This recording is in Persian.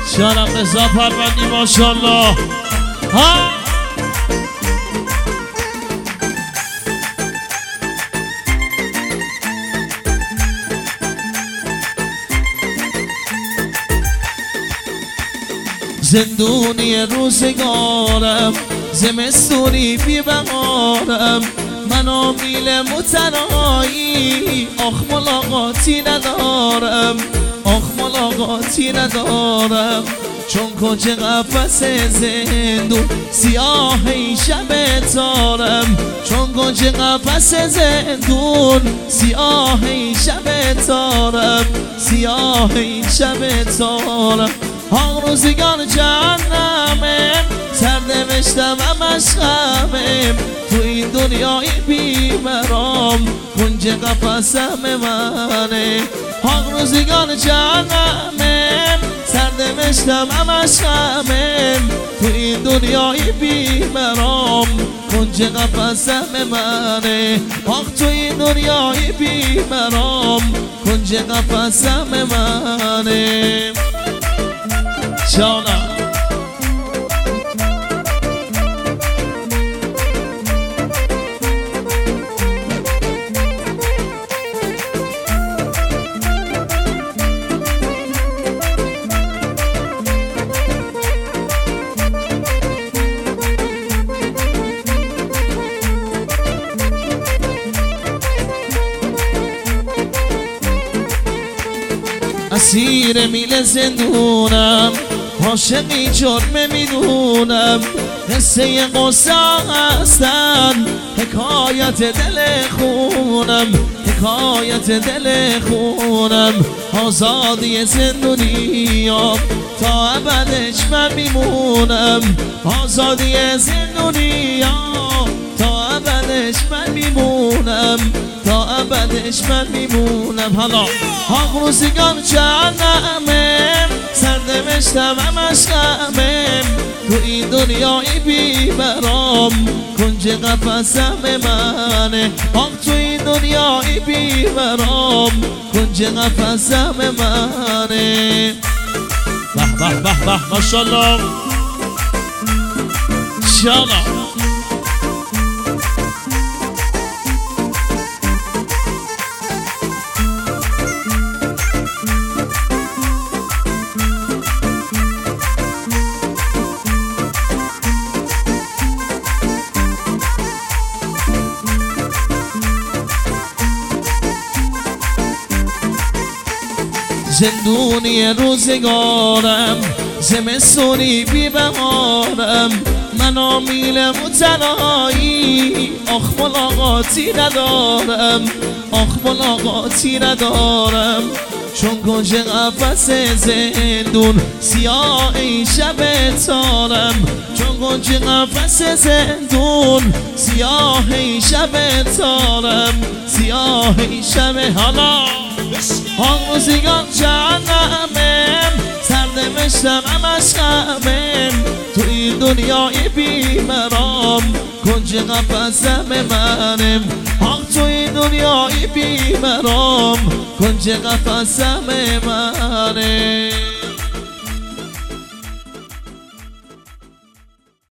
شارم رضا پروندی ماشاءالله. ها زندونی روزگارم، زمستونی بی بهارم، من آمیل متنایی، آخ ملاقاتی ندارم، آخ ملاقاتی ندارم، چون کنج قفس زندون سیاه شب تارم، چون کنج قفس زندون سیاه شب تارم، سیاه شب تارم. آن روزگار جهنمه، سرنوشتم همش غمه، تو این دنیای بیمرام کنج قفسم منه. آن روزگار جهنمه، سرنوشتم همش غمه، تو این دنیای بیمرام کنج قفسم منه. آخ تو این دنیای بیمرام کنج قفسم منه. جانم اسیر میل زندونم، عاشقی جرمه میدونم، قصه قصه هستن، حکایت دل خونم، حکایت دل خونم. آزادی زندونیام تا ابدش من میمونم، آزادی زندونیام تا ابدش من میمونم، تا ابدش من میمونم. حالا آن روزگار جهنمه، سرنوشتم همش غمه، تو این دنیای بیمرام کنج قفسم منه. آخ تو این دنیای بیمرام کنج قفسم منه. به به به به ماشاءالله انشاءالله. زندونی روزگارم، زمستونی بی بهارم، من آمیل متنایی، آخ ملاقاتی ندارم، آخ ملاقاتی ندارم، چون کنج قفس زندون سیاه شب تارم، چون کنج قفس زندون سیاه شب تارم، سیاه شب. حالا آن روزگار جهنمه، سرنوشتم همش غمه، تو این دنیای بیمرام کنج قفسم منه. آن تو این دنیای بیمرام کنج قفسم منه.